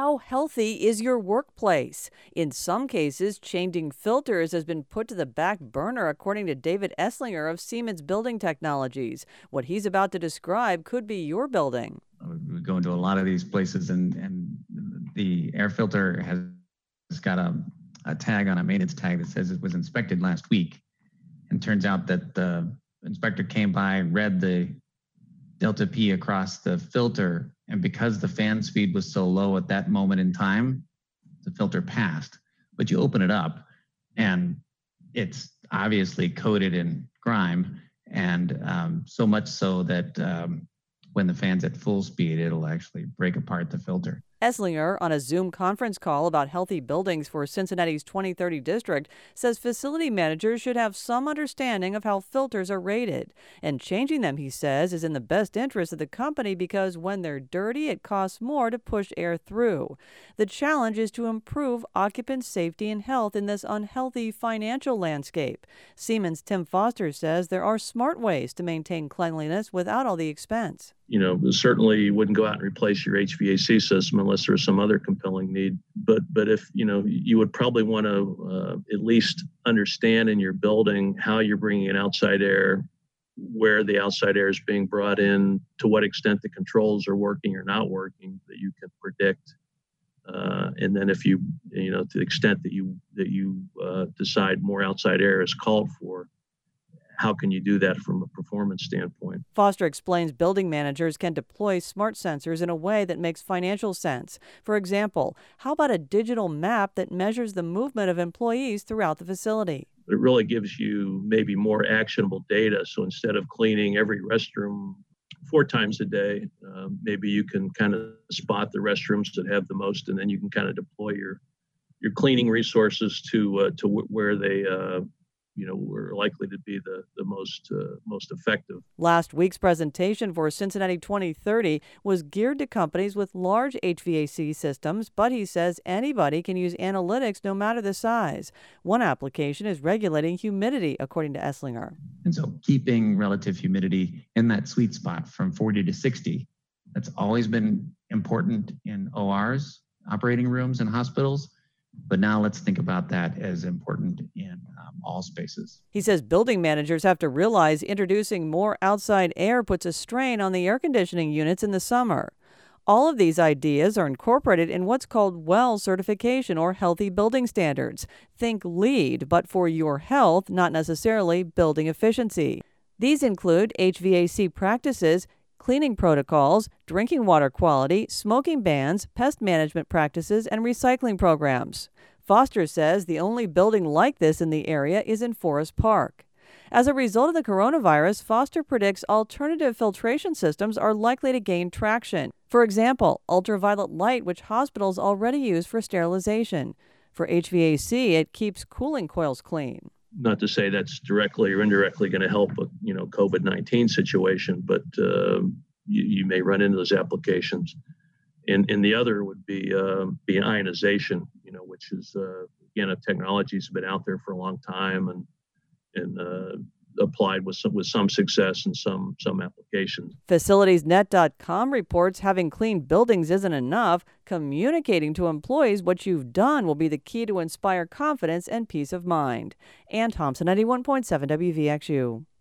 how healthy is your workplace? In some cases, changing filters has been put to the back burner, according to David Esslinger of Siemens Building Technologies. What he's about to describe could be your building. We go into a lot of these places, and the air filter has got a tag on a maintenance tag that says it was inspected last week. And turns out that the inspector came by, read the delta P across the filter, and because the fan speed was so low at that moment in time, the filter passed. But you open it up, and it's obviously coated in grime, and so much so that when the fan's at full speed, it'll actually break apart the filter. Esslinger, on a Zoom conference call about healthy buildings for Cincinnati's 2030 district, says facility managers should have some understanding of how filters are rated. And changing them, he says, is in the best interest of the company because when they're dirty, it costs more to push air through. The challenge is to improve occupant safety and health in this unhealthy financial landscape. Siemens' Tim Foster says there are smart ways to maintain cleanliness without all the expense. Certainly you wouldn't go out and replace your HVAC system unless there's some other compelling need. But if, you would probably want to at least understand in your building how you're bringing in outside air, where the outside air is being brought in, to what extent the controls are working or not working that you can predict. And then if to the extent that you decide more outside air is called for, how can you do that from a performance standpoint? Foster explains building managers can deploy smart sensors in a way that makes financial sense. For example, how about a digital map that measures the movement of employees throughout the facility? It really gives you maybe more actionable data. So instead of cleaning every restroom 4 times a day, maybe you can kind of spot the restrooms that have the most, and then you can kind of deploy your cleaning resources to where they were likely to be the most effective. Last week's presentation for Cincinnati 2030 was geared to companies with large HVAC systems, but he says anybody can use analytics no matter the size. One application is regulating humidity, according to Esslinger. And so keeping relative humidity in that sweet spot from 40 to 60, that's always been important in ORs, operating rooms, and hospitals. But now let's think about that as important in all spaces. He says building managers have to realize introducing more outside air puts a strain on the air conditioning units in the summer. All of these ideas are incorporated in what's called WELL certification, or healthy building standards. Think LEED, but for your health, not necessarily building efficiency. These include HVAC practices, cleaning protocols, drinking water quality, smoking bans, pest management practices, and recycling programs. Foster says the only building like this in the area is in Forest Park. As a result of the coronavirus, Foster predicts alternative filtration systems are likely to gain traction. For example, ultraviolet light, which hospitals already use for sterilization. For HVAC, it keeps cooling coils clean. Not to say that's directly or indirectly going to help a COVID-19 situation, but you may run into those applications. And the other would be ionization, which is again a technology that's been out there for a long time and applied with some success in some applications. FacilitiesNet.com reports having clean buildings isn't enough. Communicating to employees what you've done will be the key to inspire confidence and peace of mind. Ann Thompson, 91.7 WVXU.